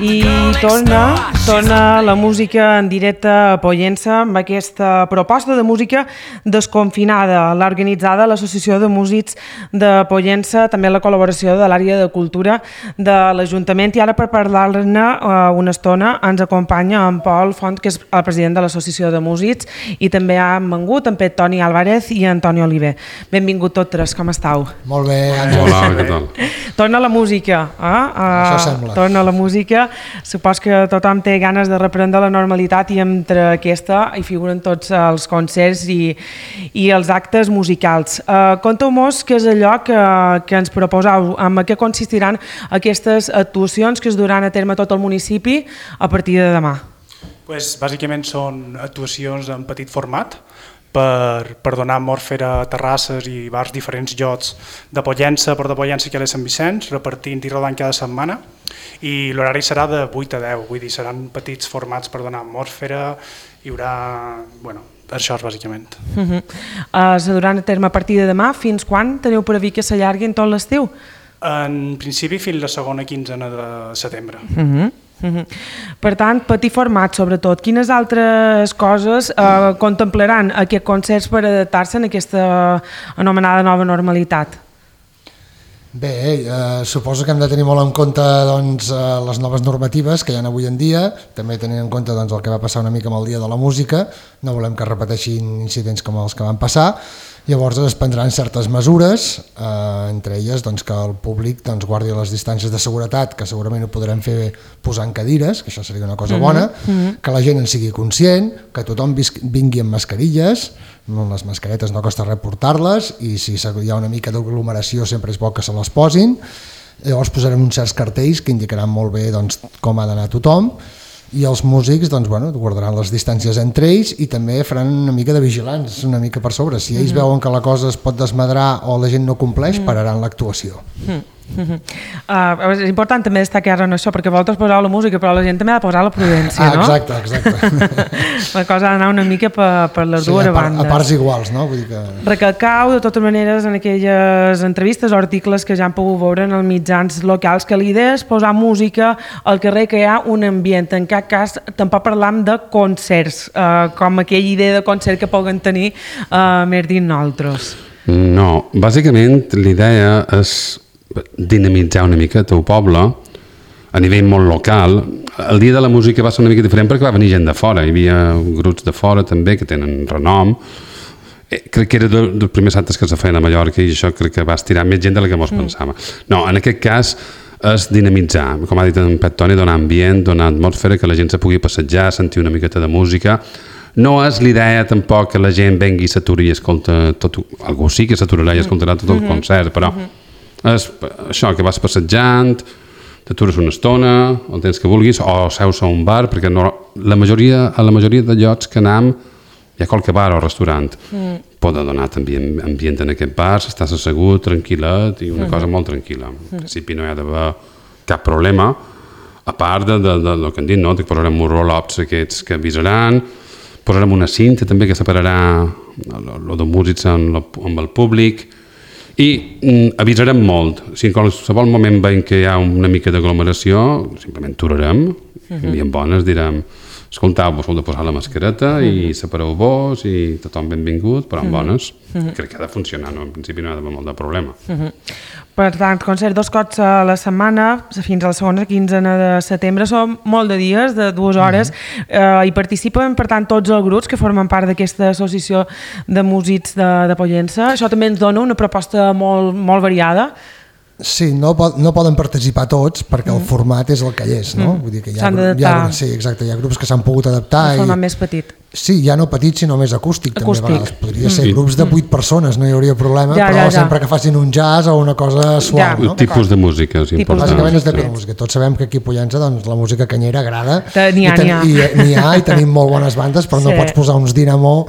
I torna la música en directe a Pollença amb aquesta proposta de música desconfinada. L'ha organitzada l'Associació de Músics de Pollença, també la col·laboració de l'àrea de cultura de l'Ajuntament. I ara per parlar-ne una estona ens acompanya en Pol Font, que és el president de l'Associació de Músics, i també han vengut en Toni Álvarez i Antoni Oliver. Benvingut tots tres, com estàu? Molt bé, Àngel. Hola, què tal? Torna la música. Això sembla. Torna la música. Supos que tothom té ganes de reprendre la normalitat i entre aquesta hi figuren tots els concerts i els actes musicals. Conteu-nos què és allò que ens proposeu, en què consistiran aquestes actuacions que es duran a terme a tot el municipi a partir de demà. Bàsicament són actuacions en petit format per donar amorfera a terrasses i bars diferents llocs de Pollença, Port de Pollença i a Sant Vicenç, repartint i rodant cada setmana, i l'horari serà de 8 a 10, vull dir, seran petits formats per donar atmosfera, hi haurà... això és bàsicament. Se duran a terme a partir de demà. Fins quan teniu previst que s'allarguin tot l'estiu? En principi fins la segona quinzena de setembre. Per tant, petit format sobretot. Quines altres coses contemplaran aquests concerts per adaptar-se en aquesta anomenada nova normalitat? Bé, suposo que hem de tenir molt en compte les noves normatives que hi ha avui en dia, també tenint en compte el que va passar una mica amb el Dia de la Música, no volem que repeteixin incidents com els que van passar. Llavors es prendran certes mesures, entre elles que el públic guardi les distàncies de seguretat, que segurament ho podrem fer posant cadires, que això seria una cosa bona, que la gent en sigui conscient, que tothom vingui amb mascarilles, les mascaretes no costa res portar-les, i si hi ha una mica d'aglomeració sempre és bo que se les posin. Llavors posarem uns certs cartells que indicaran molt bé com ha d'anar tothom, i els músics guardaran les distàncies entre ells i també faran una mica de vigilants, una mica per sobre. Si ells veuen que la cosa es pot desmadrar o la gent no compleix, pararan l'actuació. És important també destacar en això, perquè vosaltres poseu la música, però la gent també ha de posar la prudència, no? Exacte. La cosa ha d'anar una mica per les dues bandes. A parts iguals, no? Vull dir que... Recalcau, de totes maneres, en aquelles entrevistes o articles que ja han pogut veure en els mitjans locals, que l'idea és posar música al carrer, que hi ha un ambient. En cap cas, tampoc parlam de concerts, com aquella idea de concert que puguen tenir més dins nosaltres. No, bàsicament l'idea és dinamitzar una mica el teu poble a nivell molt local. El Dia de la Música va ser una mica diferent perquè va venir gent de fora, hi havia grups de fora també que tenen renom. Crec que era dels primers actes que es feien a Mallorca i això crec que va estirar més gent de la que mos pensava. No, en aquest cas és dinamitzar, com ha dit en Toni, donar ambient, donar atmosfera, que la gent se pugui passejar, sentir una miqueta de música. No és l'idea tampoc que la gent vengui i s'aturi i escolta tot, algú sí que s'aturarà i escoltarà tot el concert, però és això, que vas passejant, t'atures una estona, el temps que vulguis, o seus a un bar, perquè a la majoria de llocs que anem hi ha qualque bar o restaurant. Pot donar també ambient en aquest bar, estàs assegut, tranquil·let, i una cosa molt tranquil·la. En principi no hi ha d'haver cap problema, a part del que han dit, no? Que posarem uns roll-ups aquests que avisaran, posarem una cinta també que separarà el de músics amb el públic, i avisarem molt. Si en qualsevol moment veiem que hi ha una mica d'aglomeració, simplement aturarem, i en bones direm: escoltau, vos heu de posar la mascareta i separeu-vos i tothom benvingut, però en bones. Crec que ha de funcionar, no? En principi no hi ha d'haver molt de problema. Per tant, concert 2 cops a la setmana, fins a la segona quinzena de setembre, són molt de dies, de 2 hores, i participen, per tant, tots els grups que formen part d'aquesta associació de músics de Pollença. Això també ens dona una proposta molt variada. Sí, no poden participar tots perquè el format és el que és, no? Vull dir que s'han d'adaptar. Sí, exacte, hi ha grups que s'han pogut adaptar. Un format més petit. Sí, ja no petit, sinó més acústic. També a vegades. Podria ser grups de 8 persones, no hi hauria problema, però sempre que facin un jazz o una cosa suau, no? Tipus de música és important. Bàsicament és de música. Tots sabem que aquí a Pollença la música canyera agrada. N'hi ha i tenim molt bones bandes, però no pots posar uns Dinamo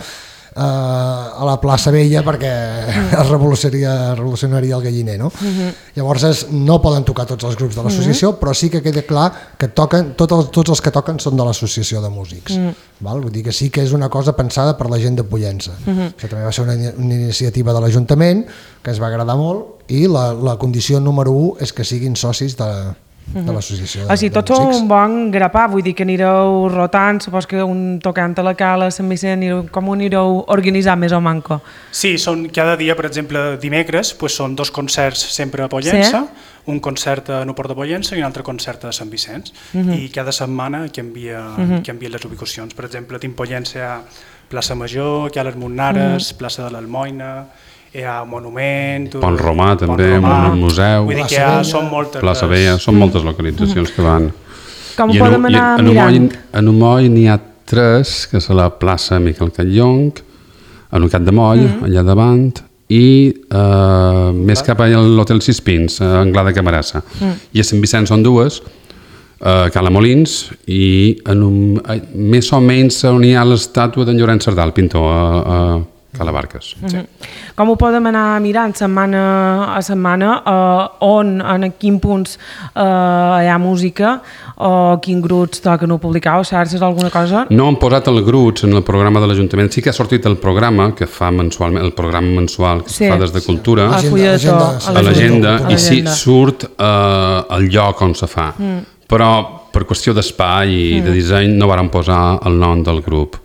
a la plaça Vella perquè es revolucionaria el galliner, no? Llavors no poden tocar tots els grups de l'associació, però sí que queda clar que toquen, tots els que toquen són de l'associació de músics. Vull dir que sí que és una cosa pensada per la gent de Pollença. Això també va ser una iniciativa de l'Ajuntament que ens va agradar molt, i la condició número 1 és que siguin socis de l'associació O sigui, de tots sou músics. un bon grapà, vull dir que anireu rotant, supos que un tocant a la Cala, a Sant Vicent, com ho anireu organitzant més o manco? Sí, són cada dia, per exemple, dimecres, doncs són 2 concerts sempre a Pollença, un concert a Nuport de Pollença i un altre concert a Sant Vicenç. I cada setmana canvia les ubicacions. Per exemple, tinc Pollença a Plaça Major, aquí a les Montnares, Plaça de l'Almoina, hi ha Monument... Pont Romà també, un museu, Vull dir que són moltes... Plaça Vella, són moltes localitzacions que van. Com ho podem anar mirant? A Numoll n'hi ha 3, que és a la plaça Miquel Catllong, a Nucat de Moll, allà davant, i més cap a l'Hotel Sis Pins, a Anglada de Camarassa. I a Sant Vicenç són 2, a Cala Molins, i més o menys on hi ha l'estàtua d'en Llorenç Sardà, el pintor, a Cala Barques. Com ho podem anar mirant setmana a setmana? En quins punts hi ha música? O quins grups toquen o publicau? Xarxes, alguna cosa? No han posat el grups en el programa de l'Ajuntament. Sí que ha sortit el programa que fa mensualment, el programa mensual que es fa des de Cultura, a l'agenda, i sí, surt el lloc on se fa. Però per qüestió d'espai i de disseny no varen posar el nom del grup.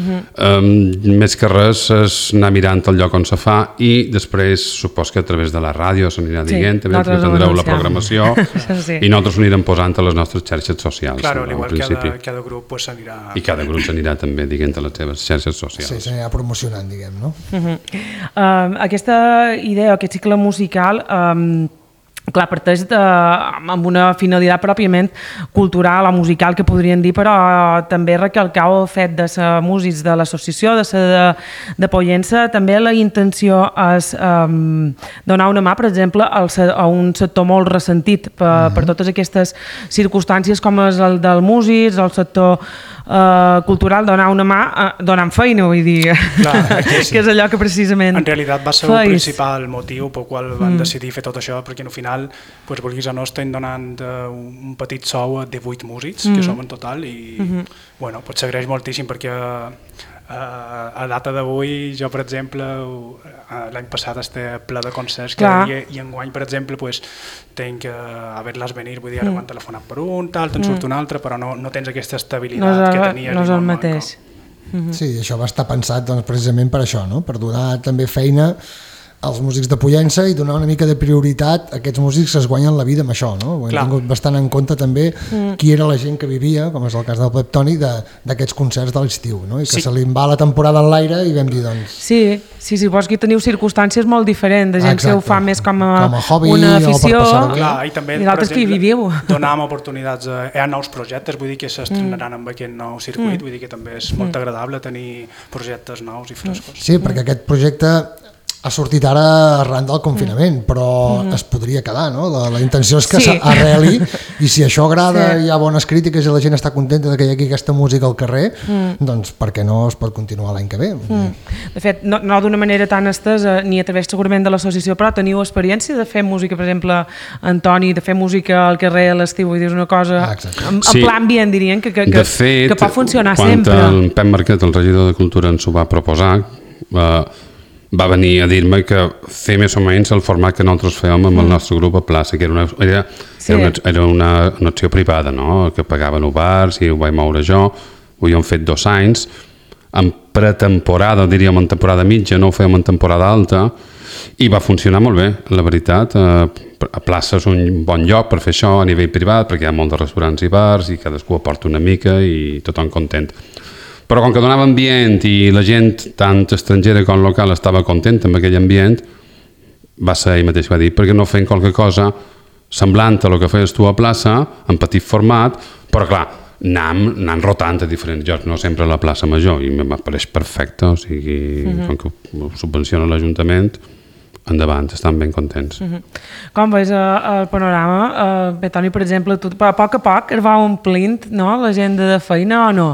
Més que res és anar mirant el lloc on se fa i després supos que a través de la ràdio s'anirà dient, també ens tindreu la programació i nosaltres ho anirem posant a les nostres xarxes socials. Claro, igual cada grup s'anirà... I cada grup s'anirà també dient a les seves xarxes socials. Sí, s'anirà promocionant, diguem, no? Aquesta idea, aquest cicle musical... Clar, parteix amb una finalitat pròpiament cultural o musical, que podríem dir, però també recalcau el fet de ser músics de l'associació, de ser de Pollença. També la intenció és donar una mà, per exemple, a un sector molt ressentit per totes aquestes circumstàncies, com és el del músic, el sector cultural, donar una mà donant feina, vull dir, que és allò que precisament... En realitat va ser el principal motiu pel qual van decidir fer tot això, perquè al final, vulguis o no, estem donant un petit sou a 18 músics, que som en total, i bueno, s'agraeix moltíssim, perquè a data d'avui, jo per exemple, l'any passat estic ple de concerts i enguany, per exemple, tenc que haver-les venir, vull dir, ara m'han telefonat per un, te'n surt un altre, però no tens aquesta estabilitat que tenies. No és el mateix. Sí, això va estar pensat precisament per això, per donar també feina als músics de Pollença i donar una mica de prioritat a aquests músics que es guanyen la vida amb això, no? Ho hem tingut bastant en compte també qui era la gent que vivia, com és el cas del Pep Toni, d'aquests concerts de l'estiu, no? I que se li en va la temporada en l'aire i vam dir, doncs... Sí, vols que teniu circumstàncies molt diferents, de gent que ho fa més com a hobby, una afició, i l'altre que hi viviu. Donàvem oportunitats, hi ha nous projectes, vull dir que s'estrenaran amb aquest nou circuit, vull dir que també és molt agradable tenir projectes nous i frescos. Sí, perquè aquest projecte ha sortit ara arran del confinament, però es podria quedar, no? La intenció és que s'arreli, i si això agrada, hi ha bones crítiques i la gent està contenta de que hi hagi aquesta música al carrer, doncs per què no es pot continuar l'any que ve? De fet, no d'una manera tan estesa, ni a través segurament de l'associació, però teniu experiència de fer música, per exemple, Antoni, de fer música al carrer a l'estiu, vull dir, una cosa en pla ambient, dirien, que pot funcionar sempre. Quan el Pep Marquet, el regidor de Cultura, ens ho va proposar, va venir a dir-me que fer més o menys el format que nosaltres fèiem amb el nostre grup a plaça, que era una acció privada, no? Que pagaven bars i ho vaig moure jo, ho hem fet 2 anys, en pretemporada, diríem en temporada mitja, no ho fèiem en temporada alta, i va funcionar molt bé, la veritat. A plaça és un bon lloc per fer això a nivell privat, perquè hi ha molts de restaurants i bars i cadascú aporta una mica i tothom content. Però com que donava ambient i la gent, tant estrangera com local, estava content amb aquell ambient, va ser ell mateix, va dir, perquè no fem qualque cosa semblant a el que feies tu a plaça, en petit format, però clar, anant rotant a diferents llocs, no sempre a la plaça Major, i m'apareix perfecte, o sigui, com que ho subvenciona l'Ajuntament, endavant, estan ben contents. Com veus el panorama? Toni, per exemple, a poc es va omplint l'agenda de feina o no?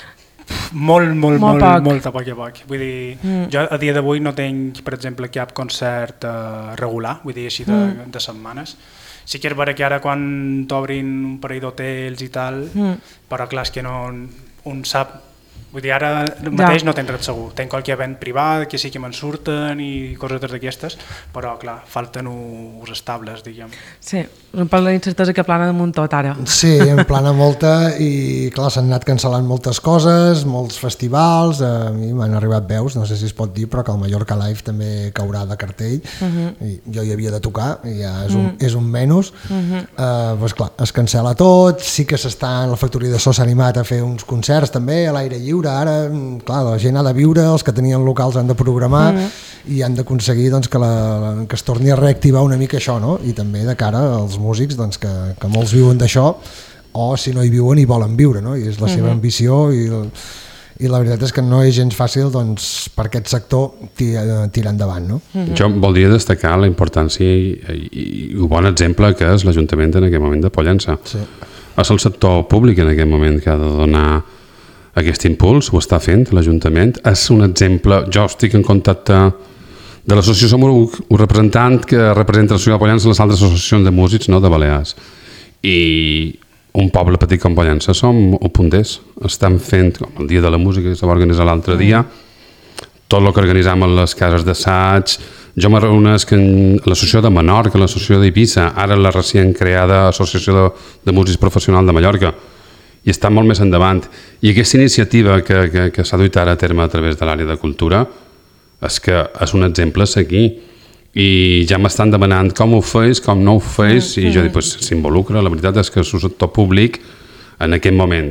Molt a poc a poc. Vull dir, jo a dia d'avui no tinc, per exemple, cap concert regular, vull dir, així de setmanes. Sí que és vera que ara quan t'obrin un parell d'hotels i tal, però clar, és que no, un sap, Vull dir, ara mateix no tens res segur. Tenc qualque event privat, que sí que me'n surten i cosetes d'aquestes, però, clar, falten uns estables, diguem. Sí, un poc la incertesa que plana damunt tot ara. Sí, en plana molta i, clar, s'han anat cancel·lant moltes coses, molts festivals, a mi m'han arribat veus, no sé si es pot dir, però que el Mallorca Live també caurà de cartell, i jo hi havia de tocar, i ja és un menys. Doncs clar, es cancel·la tot, sí que la factoria de so s'ha animat a fer uns concerts també a l'aire lliure. Ara, clar, la gent ha de viure, els que tenien locals han de programar i han d'aconseguir doncs, que es torni a reactivar una mica això, no? I també de cara als músics doncs, que molts viuen d'això o si no hi viuen hi volen viure, no? I és la seva ambició i la veritat és que no és gens fàcil doncs, per aquest sector tirar endavant, no? Jo voldria destacar la importància i un bon exemple que és l'Ajuntament en aquest moment de Pollença. Sí. És el sector públic en aquest moment que ha de donar aquest impuls, ho està fent l'Ajuntament. És un exemple, jo estic en contacte de l'associació, som un representant que representa la ciutat de Pollença a les altres associacions de músics, no, de Balears. I un poble petit com Pollença som punters. Estan fent, com el Dia de la Música que se va organitzar l'altre dia, tot el que organitzam a les cases d'assaig. Jo me reunesc en l'associació de Menorca, l'associació d'Eivissa, ara la recient creada Associació de Músics Professional de Mallorca, i està molt més endavant. I aquesta iniciativa que s'ha duit ara a terme a través de l'àrea de cultura és un exemple a seguir. I ja m'estan demanant com ho feis, com no ho feis, i jo dic, pues, s'involucra, la veritat és que és un sector públic en aquest moment.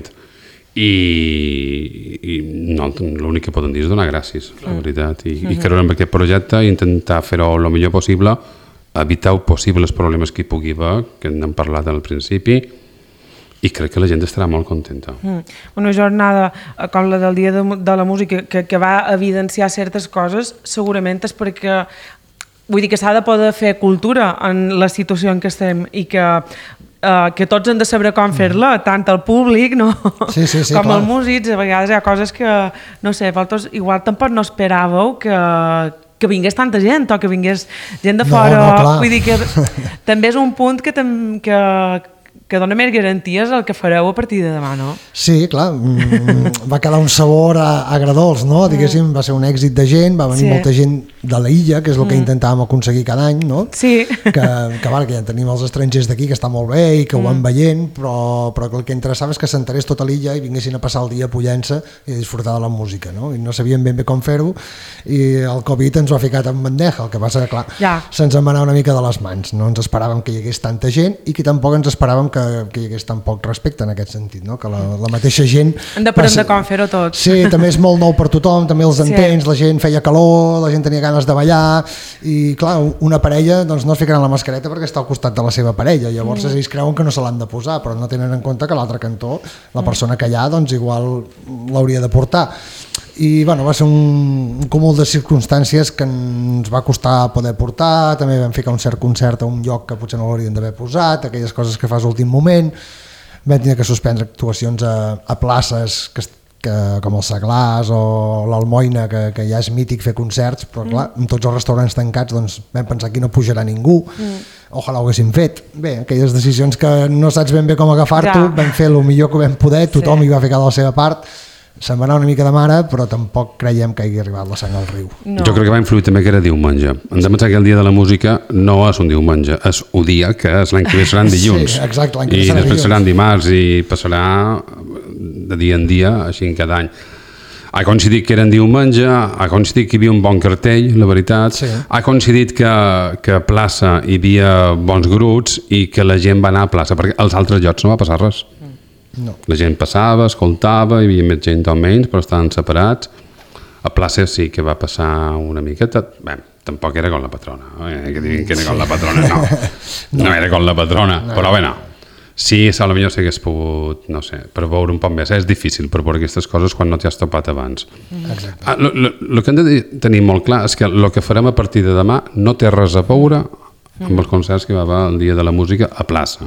I no, l'únic que poden dir és donar gràcies, la veritat, i creure en aquest projecte i intentar fer-ho el millor possible, evitar possibles problemes que hi pugui haver, que n'hem parlat al principi, i crec que la gent estarà molt contenta. Una jornada com la del Dia de la Música que va evidenciar certes coses, segurament és perquè vull dir que s'ha de poder fer cultura en la situació en què estem i que tots hem de saber com fer-la, tant el públic sí, com clar. els músics. A vegades hi ha coses que, no sé, vosaltres igual tampoc no esperàveu que vingués tanta gent o que vingués gent de fora. No, vull dir que també és un punt que dona més garanties el que fareu a partir de demà, no? Sí, clar, va quedar un sabor agredolç, no? Diguéssim, va ser un èxit de gent, va venir molta gent de l'illa, que és el que intentàvem aconseguir cada any, no? Sí. Que ja tenim els estrangers d'aquí, que està molt bé i que ho van veient, però que el que interessava és que s'enterés tota l'illa i vinguessin a passar el dia a Pollença i a disfrutar de la música, no? I no sabíem ben bé com fer-ho i el Covid ens ho ha ficat en bandeja, el que passa que, clar, se'ns en va anar una mica de les mans, no ens esperàvem que hi hagués tanta gent i que tampoc ens esperàvem que hi hagués tan poc respecte en aquest sentit, no? Que la mateixa gent... Hem d'aprendre com fer-ho tot. Sí, també és molt nou per tothom, també els entens, la gent feia calor, la gent tenia ganes de ballar i clar, una parella doncs, no es ficaran la mascareta perquè està al costat de la seva parella, llavors ells creuen que no se l'han de posar, però no tenen en compte que a l'altre cantó, la persona que hi ha, doncs igual l'hauria de portar. I bueno, va ser un cúmul de circumstàncies que ens va costar poder portar, també vam ficar un cert concert a un lloc que potser no l'haurien d'haver posat, aquelles coses que fas a l'últim moment, vam tenir que suspendre actuacions a places com el Seglars o l'Almoina, que ja és mític fer concerts, però clar, amb tots els restaurants tancats doncs vam pensar que no pujarà ningú, ojalà ho haguéssim fet. Bé, aquelles decisions que no saps ben bé com agafar-t'ho, vam fer el millor que vam poder, tothom hi va ficar de la seva part, se'n va anar una mica de mare, però tampoc creiem que hagi arribat la sang al riu. No. Jo crec que va influir també que era diumenge. Hem de pensar que el Dia de la Música no és un diumenge, és un dia que és l'any que ve seran dilluns. Sí, exacte, l'any que ve serà dilluns. I després seran dimarts i passarà de dia en dia, així en cada any. Ha coincidit que eren diumenge, ha coincidit que hi havia un bon cartell, la veritat, ha coincidit que a plaça hi havia bons grups i que la gent va anar a plaça, perquè als altres llocs no va passar res. No. La gent passava, escoltava, hi havia més gent o menys, però estaven separats. A plaça sí que va passar una miqueta. Bé, tampoc era com la patrona. Que diguin que era com la patrona, no era com la patrona, però bé, no. Sí, potser s'hagués pogut, no sé, per veure un poc més. És difícil per veure aquestes coses quan no t'hi has topat abans. Exacte. El que hem de tenir molt clar és que el que farem a partir de demà no té res a veure amb els concerts que va haver el Dia de la Música a plaça.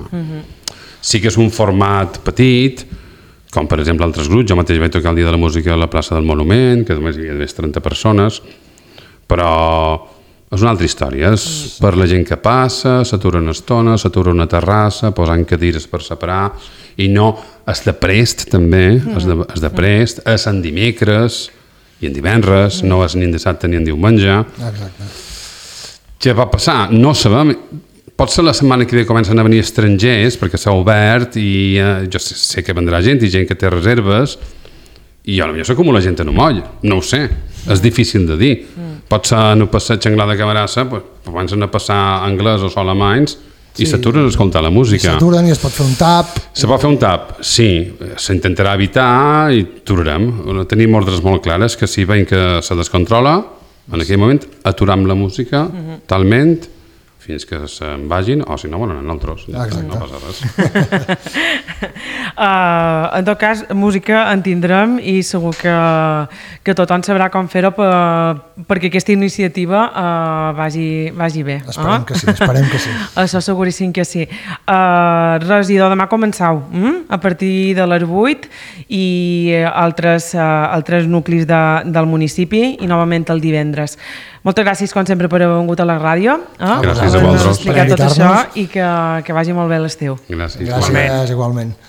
Sí que és un format petit, com per exemple altres grups. Jo mateix vaig tocar el Dia de la Música a la plaça del Monument, que només hi havia més 30 persones, però és una altra història, és per la gent que passa, s'atura una estona, s'atura una terrassa, posant cadires per separar, i no és de prest també, és de prest, és en dimecres i en divendres, no és ni en dissabte ni en diumenge. Exacte. Què va passar? No sabem. Pot ser la setmana que ve comencen a venir estrangers, perquè s'ha obert i jo sé que vendrà gent i gent que té reserves, i potser s'acumula gent en un moll, no ho sé, és difícil de dir. Pot ser no passar Xanglada de Camarassa, però comencen a passar anglès o alemanys i s'aturen a escoltar la música. S'aturen i es pot fer un tap. Se pot fer un tap? Sí, s'intentarà evitar i aturarem. Tenim ordres molt clares que si veiem que se descontrola, en aquell moment aturam la música talment fins que se'n vagin, o si no, bueno, nosaltres. Exacte. No passa res. En tot cas, música en tindrem i segur que tothom sabrà com fer-ho perquè aquesta iniciativa vagi bé. Esperem que sí, esperem que sí. Això seguríssim que sí. Regidor, demà començau a partir de les 8 i altres nuclis del municipi i novament el divendres. Moltes gràcies, com sempre, per haver vingut a la ràdio. Gràcies a vosaltres. Per explicar tot això i que vagi molt bé l'estiu. Gràcies. Gràcies, igualment.